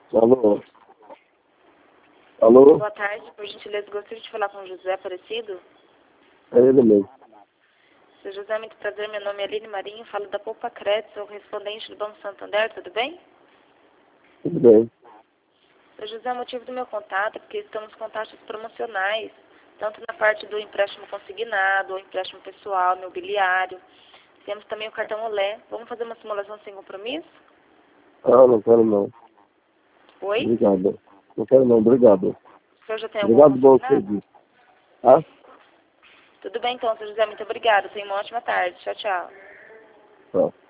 Alô? Alô? Boa tarde, por gentileza, gostaria de falar com o José Aparecido. É ele mesmo. Seu José, muito prazer, meu nome é Aline Marinho, falo da Poupa Crédito, sou correspondente do Banco Santander, tudo bem? Tudo bem. Seu José, o motivo do meu contato é porque estamos com taxas promocionais, tanto na parte do empréstimo consignado, ou empréstimo pessoal, imobiliário. Temos também o cartão Olé. Vamos fazer uma simulação sem compromisso? Ah, não quero não. Oi? Obrigado. Não quero não, obrigado. O senhor já tem algum Obrigado, bom consignado? serviço. Ah? Tudo bem então, seu José, muito obrigada. Tenha uma ótima tarde. Tchau, tchau. Tá.